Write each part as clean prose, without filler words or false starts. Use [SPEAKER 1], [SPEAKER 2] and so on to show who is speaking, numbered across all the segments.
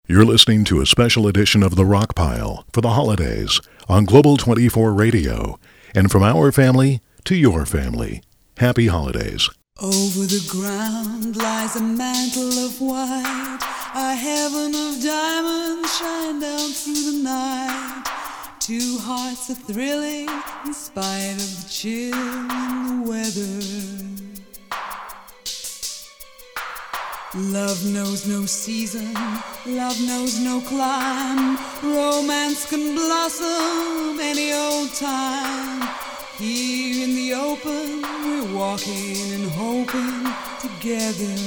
[SPEAKER 1] You're listening to a special edition of The Rock Pile for the holidays on Global 24 Radio. And from our family to your family, happy holidays.
[SPEAKER 2] Over the ground lies a mantle of white, a heaven of diamonds shine down through the night. Two hearts are thrilling in spite of the chill in the weather. Love knows no season, love knows no clime. Romance can blossom any old time. Here in the open, we're walking and hoping together.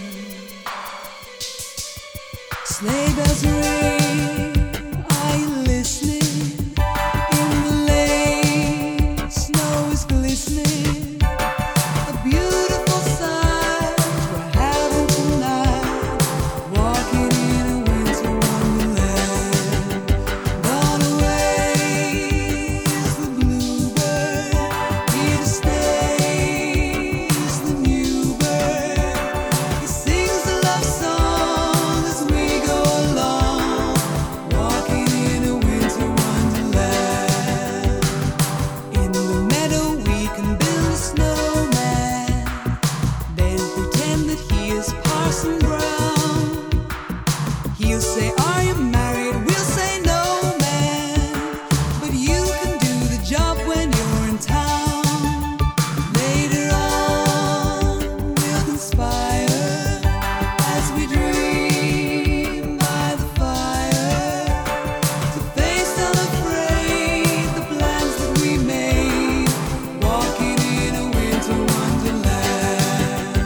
[SPEAKER 2] Sleigh bells ring, are you listening? In the lane, snow is glistening. A beautiful sight we're having tonight. Walking in a winter wonderland. Gone away is the bluebird. Here to stay is the new bird. He sings a love song as we go along. Walking in a winter wonderland. In the meadow we can build a snowman. Then pretend that he is Parson Brown. He'll say, are you married? We'll say, no, man. But you can do the job when you're in town. Later on, we'll conspire as we dream by the fire to face unafraid the plans that we made. Walking in a winter wonderland.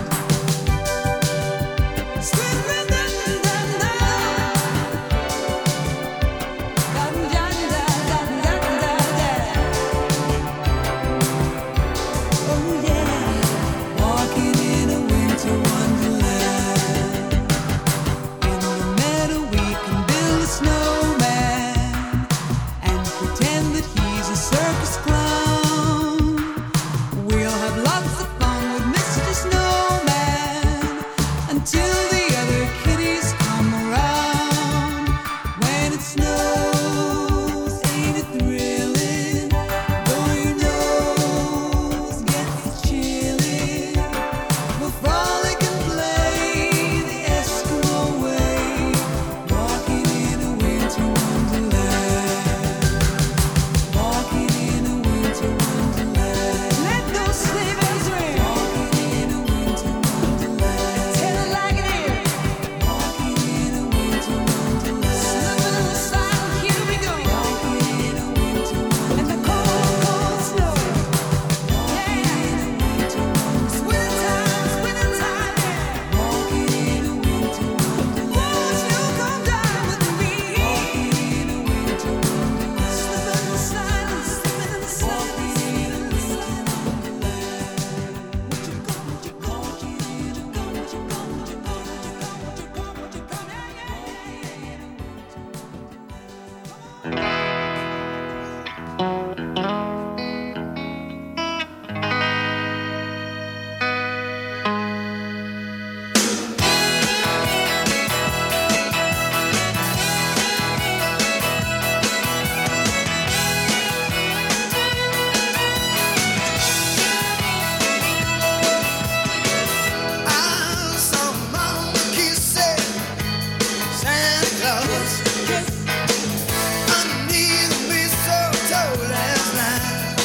[SPEAKER 2] Swimming in the night. Oh yeah, walking in a winter wonderland. In the meadow we can build a snowman and pretend that he's a circus clown. We'll have lots of fun with Mr. Snowman until the other kitties come around. When it snows, ain't it thrilling? Though your nose gets chilly, we'll frolic and play the Eskimo way. Walking in a winter wonderland. Walking in a winter wonderland. Let those sleigh bells ring. Walking in a winter wonderland. Tell it like it is. Walking in a winter wonderland. Slipping in the silent, here we go. Walking in a winter wonderland. And the cold, cold snow. Walking in a winter wonderland. Winter time, yeah. Walking in a winter wonderland. Won't you come down with me? Walking in a winter wonderland. Slipping in the silence, slipping in the silence. Walking in a winter
[SPEAKER 3] I saw Mama kissing Santa Claus underneath the mistletoe last night.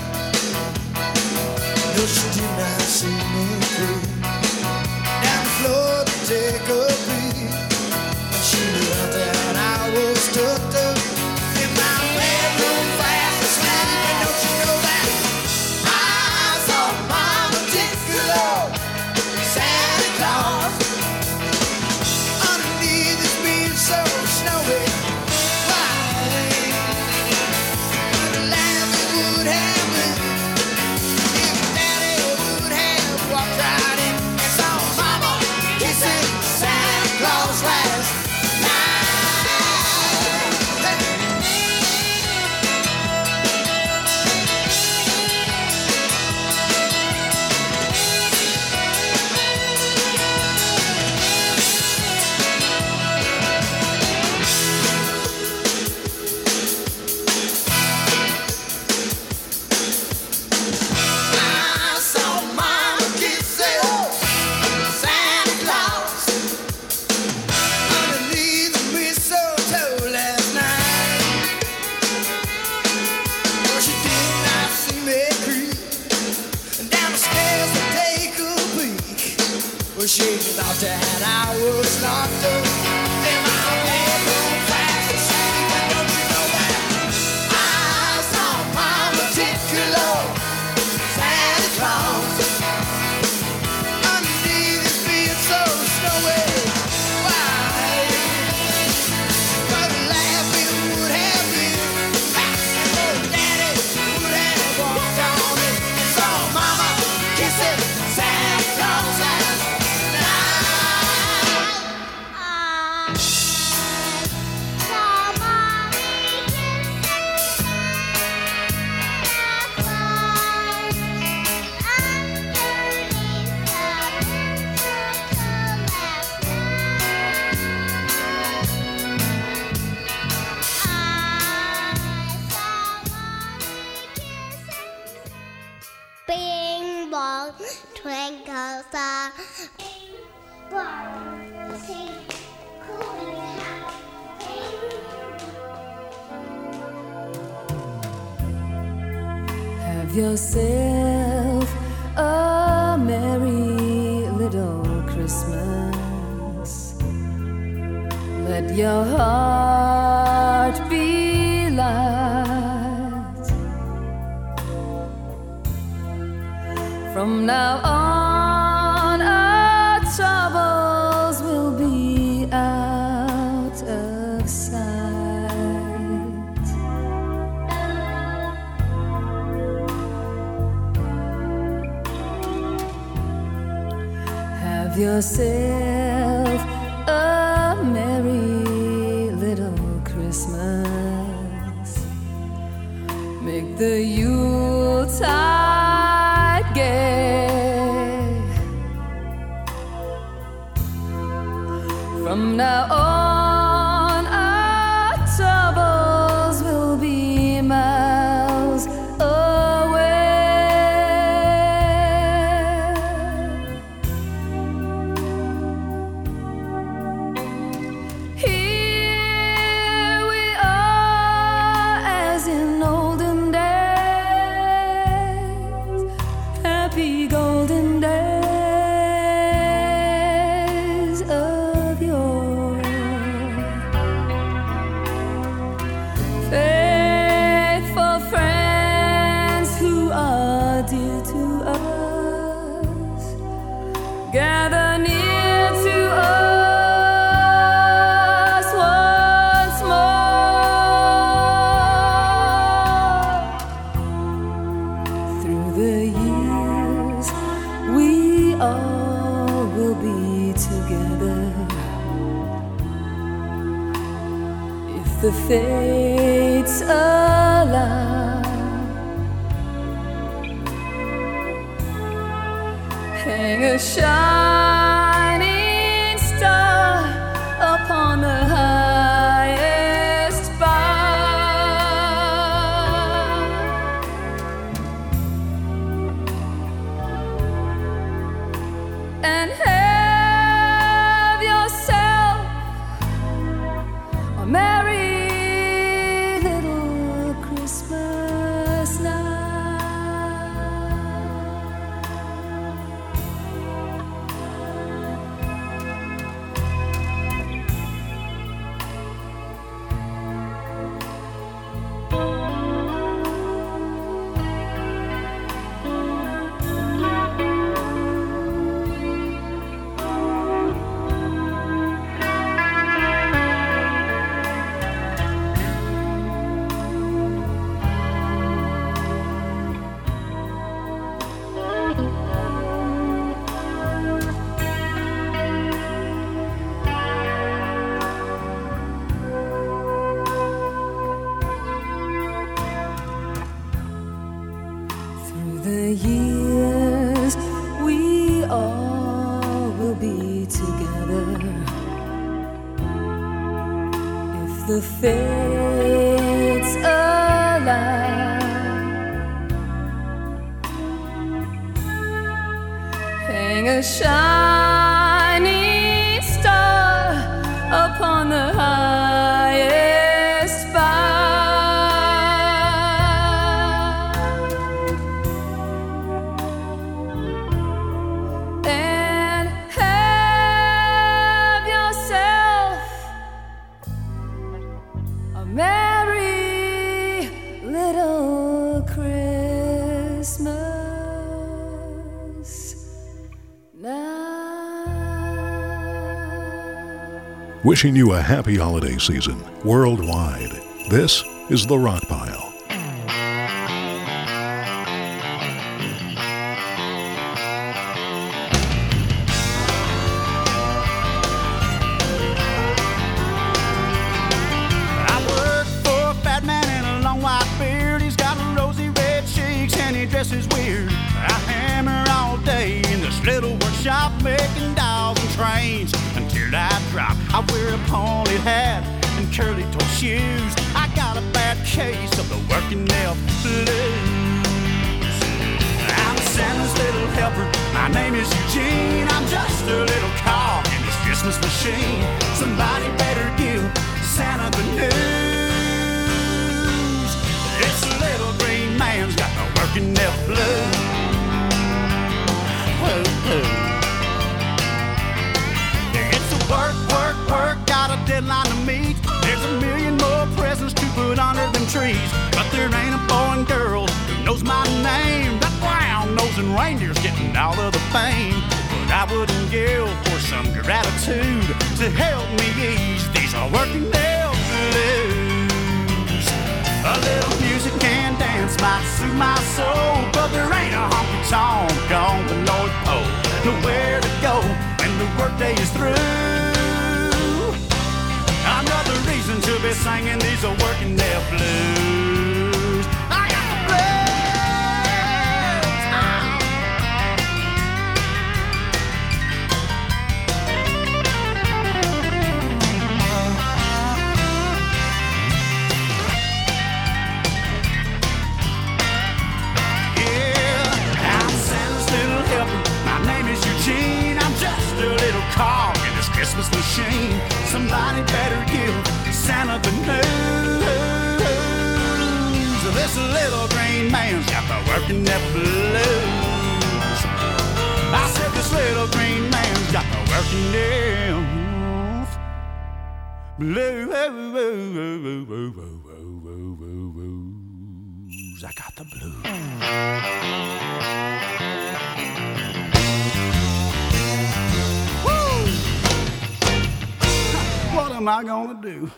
[SPEAKER 3] No, she did not see me through down the floor to take a breathe. When she left out, I was tucked up in my bedroom fast asleep. And don't you know that I saw Mama Tickle Santa Claus underneath his beard so snowy. 'cause after that I was locked up in my bedroom fast asleep. And don't you know that I saw my particular Santa Claus underneath his beard so snowy white? 'Cause laughing would have been back, oh Daddy would have walked on it and saw Mama kissing Santa Claus last night.
[SPEAKER 4] Bing bong, twinkle star. Bing bong, tinkle
[SPEAKER 5] Have yourself a merry little Christmas. Let your heart be light. From now on, our troubles will be out of sight. Have yourself a merry little Christmas. Make the Yuletide gay. From now on, our troubles will be miles away. Here we are, as in olden days, happy golden days of yore. Faithful friends who are dear to us, gather near to us once more. Through the years, we all will be together, if the fates allow. Hang a shining star upon the highest bough, and have yourself a merry little Christmas night. Through the years, we all will be together, if the fates allow. Hang a shining star upon the highest bough, and have
[SPEAKER 1] wishing you a happy holiday season worldwide. This is The Rock Pile.
[SPEAKER 6] I work for a fat man in a long white beard. He's got rosy red cheeks and he dresses weird. I hammer all day in this little workshop, making dials and trains until I drop. I wear a pointed hat and curly toe shoes. I got a bad case of the working elf blues. I'm Santa's little helper. My name is Eugene. I'm just a little cog in this Christmas machine. Somebody better give Santa the news. This little green man's got the working elf blues. Whoa, whoa. It's a work, work, work, got a deadline to meet. There's a million more presents to put under them trees. But there ain't a boy and girl who knows my name. That brown-nosing reindeer's getting all of the fame. But I wouldn't give for some gratitude to help me ease these working elf blues. A little music and dance might soothe my soul, but there ain't a honky-tonk on the North Pole. Nowhere to go when the workday is through. Another reason to be singing these working elf blues. I got the blues. Yeah, I'm Santa's little helper. My name is Eugene. I'm just a little cog in this Christmas machine. Somebody better give Santa the news. This little green man's got the working elf blues. I said this little green man's got the working elf blues. I got the blues. What am I gonna do?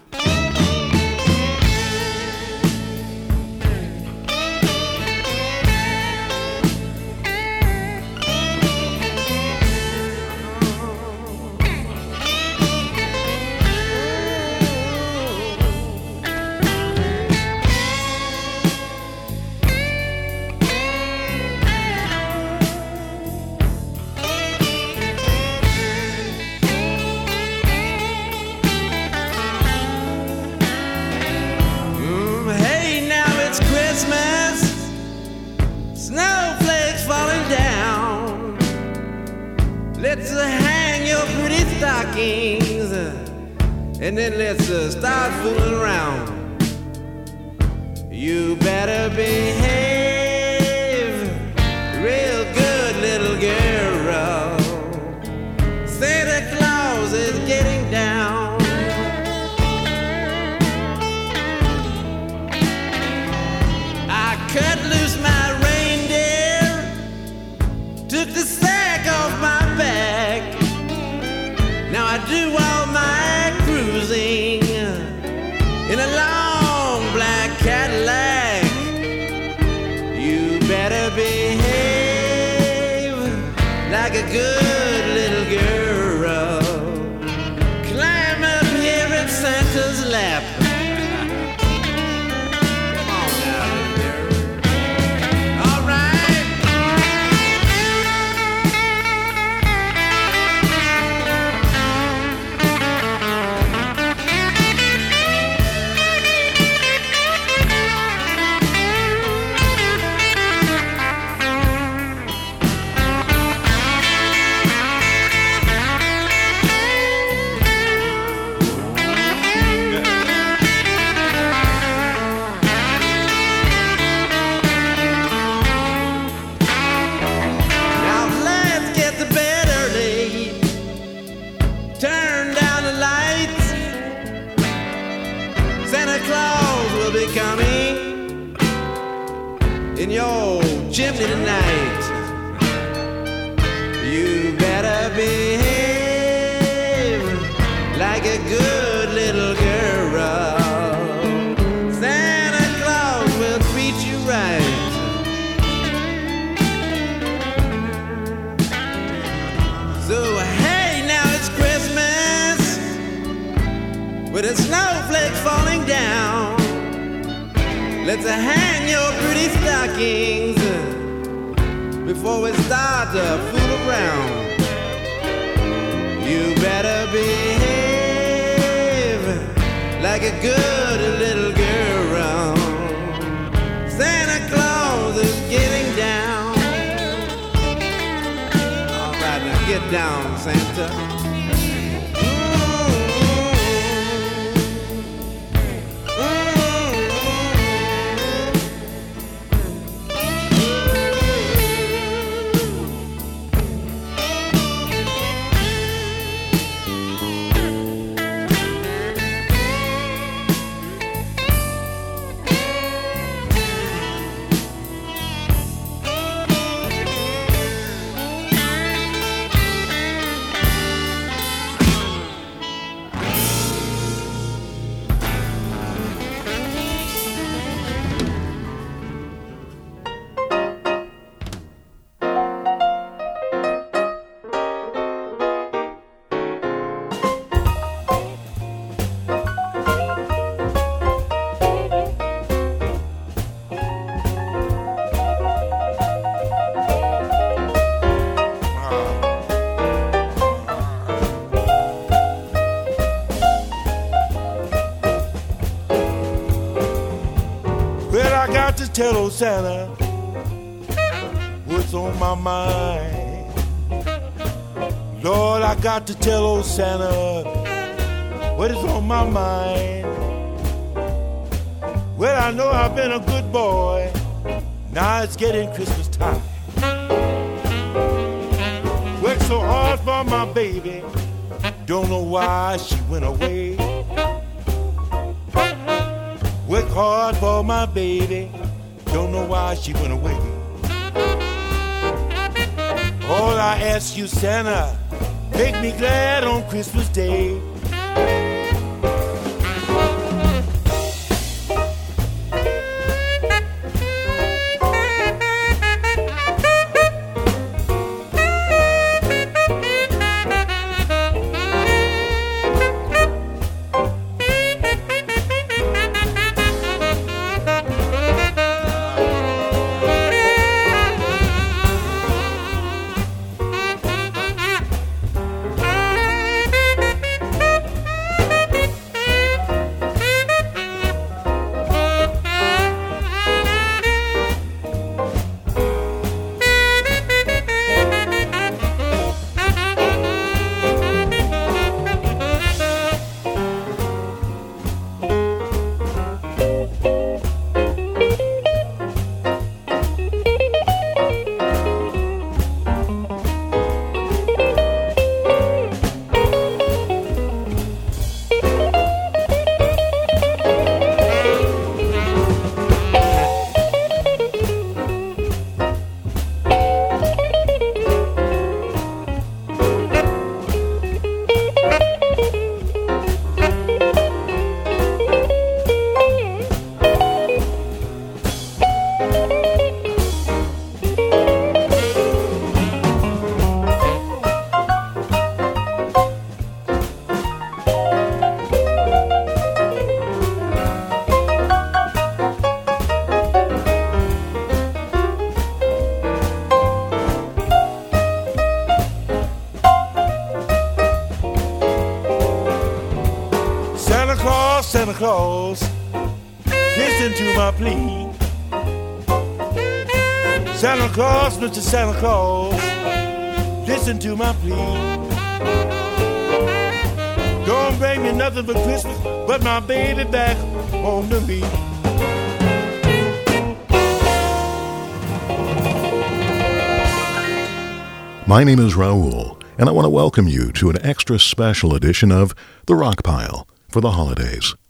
[SPEAKER 7] Snowflakes falling down. Let's hang your pretty stockings, and then let's start fooling around. You better behave real good, little girl. Santa Claus is getting down. I cut loose my reindeer, took the sack off my back. Now I do all my cruising in a long black Cadillac. You better behave like a good little girl. Climb up here in Santa's lap. In your chimney tonight, you better behave like a good little girl. Santa Claus will treat you right. So hey, now it's Christmas with a snowflake falling down. Let's hang your pretty stockings before we start to fool around. You better behave like a good little girl. Santa Claus is getting down. All right, now get down, Santa.
[SPEAKER 8] Tell old Santa what's on my mind. Lord, I got to tell old Santa what is on my mind. Well, I know I've been a good boy. Now it's getting Christmas time. Worked so hard for my baby. Don't know why she went away. Work hard for my baby. Don't know why she went away. All I ask you, Santa, make me glad on Christmas Day. Santa Claus, listen to my plea. Santa Claus, Mr. Santa Claus, listen to my plea. Don't bring me nothing for Christmas but my baby back home to me.
[SPEAKER 1] My name is Raul, and I want to welcome you to an extra special edition of The Rock Pile for the holidays.